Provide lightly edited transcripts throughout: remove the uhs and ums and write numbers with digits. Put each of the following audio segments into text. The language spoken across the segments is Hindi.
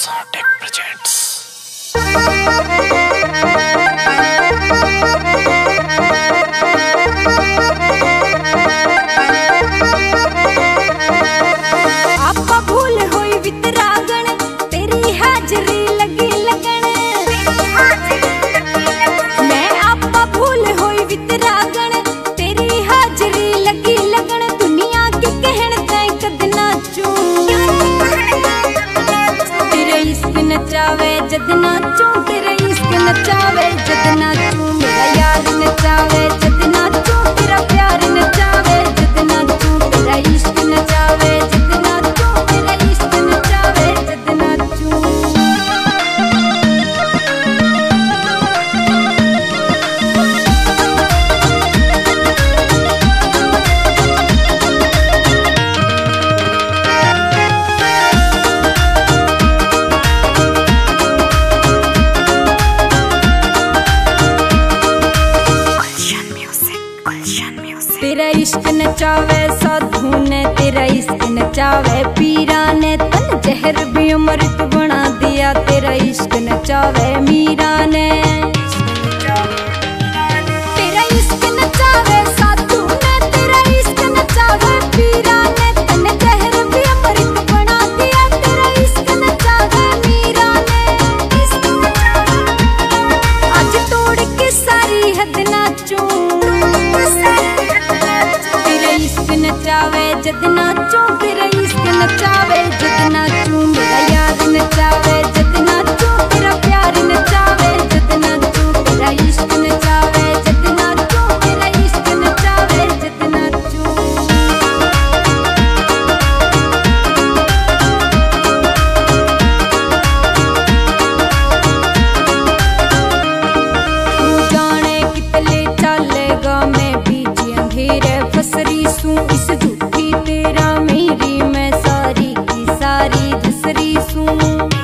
Soundtech presents। आपा भूल होई वितरागण, तेरी हाजरी लगी लगन। मैं आपा भूल होई वितरागण, तेरी हाजरी लगी लगन। दुनिया के कहण तै कद नाचूं, तेरा इश्क नचावे जद नाचूं, तेरा इश्क नचावे जद नाचूं। मेरा यार नचावे जद नाचूं, तेरा प्यार नचावे जद नाचूं। तेरा इश्क नचावे जद नाचूं, तेरा इश्क नचावे जद नाचूं। तेरा इश्क नचावे साधु ने, तेरा इश्क नचावे पीरा ने। तन जहर भी अमृत बना दिया, तेरा इश्क नचावे मीरा ने। तेरा इश्क नचावे साधु ने, तेरा इश्क नचावे पीरा ने। तन जहर भी अमृत बना दिया, तेरा इश्क नचावे मीरा ने। आज तोड़ के सारी हद नाचूं, नचावे जद नाचूं, तेरा इश्क नचावे जद नाचूं। मेरा यार नचावे जद नाचूं, तेरा प्यार नचावे जद नाचूं। तेरा इश्क नचावे जद नाचूं, तेरा इश्क नचावे जद नाचूं। तू जाने कितने चलेगा, मैं बीच अंधेरे फसरी सूं। इस झूठी तेरा मेरी मैं सारी की सारी धसरी सूं।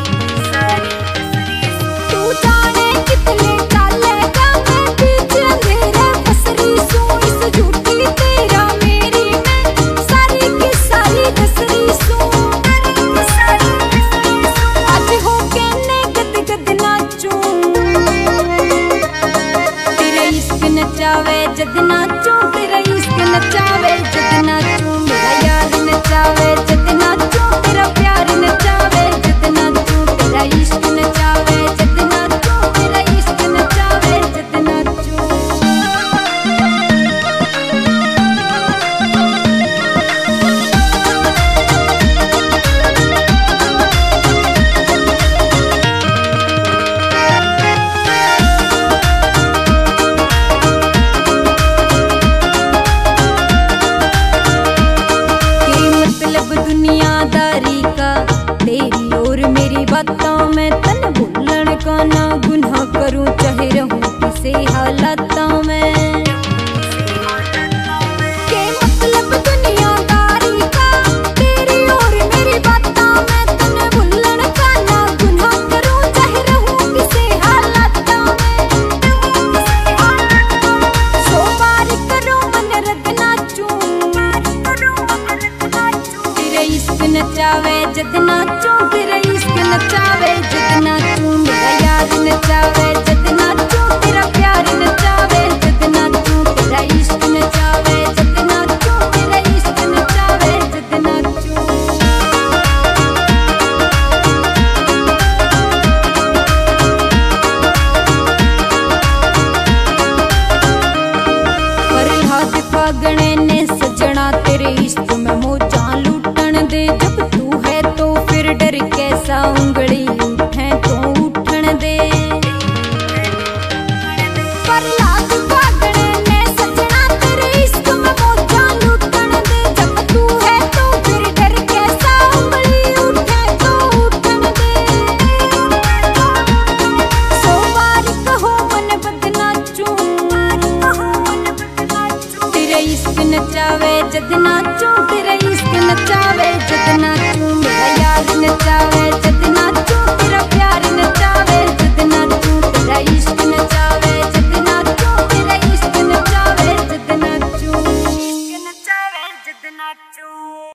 तू जाने कितने चलेगा, मैं बीच अंधेरे फसरी सूं। इस झूठी तेरा मेरी मैं सारी की सारी धसरी सूं। आज होके ने गद गद नाचूं, तेरा इश्क नचावे जद नाचूं, तेरा इश्क नचावे जद नाचूं। मेरा यार नचावे जद नाचूं, तेरा प्यार नचावे जद नाचूं। तेरा इश्क नचावे जद नाचूं, तेरा इश्क नचावे जद नाचूं। दुनियादारी का तेरी और मेरी बातों में तन भूलन का ना गुनाह करूं, चाहे रहूं किसी हालातों में। के मतलब दुनियादारी का तेरी और मेरी बातों में तन भूलन का ना गुनाह करूं, चाहे रहूं किसी हालातों में। सो बार करो मन रद नाचूं, तेरा इश्क नचावे जद नाचूं, तेरा इश्क नचावे जद नाचूं। मेरा यार नचावे जद नाचूं, तेरा प्यार नचावे जद नाचूं। तेरा इश्क नचावे जद नाचूं, तेरा इश्क नचावे जद नाचूं। प्रहलाद फागणे ने सजना, तेरे इश्क में मौजां लूटन दे। जब तू है तो फिर डर कैसा, उंगली उठे तो उठन दे। प्रहलाद फागणे ने सजना, तेरे इश्क में मौजां लूटन दे। जब तू है तो फिर डर कैसा, उंगली उठे तो उठन दे। सो बार कहो मन बद नाचूं, तेरा इश्क नचावे जद नाचूं, तेरा इश्क नचावे जद नाचूं। मेरा यार नचावे जद नाचूं, तेरा प्यार नचावे जद नाचूं। तेरा इश्क नचावे जद नाचूं, तेरा इश्क नचावे जद नाचूं। इश्क नचावे जद नाचूं।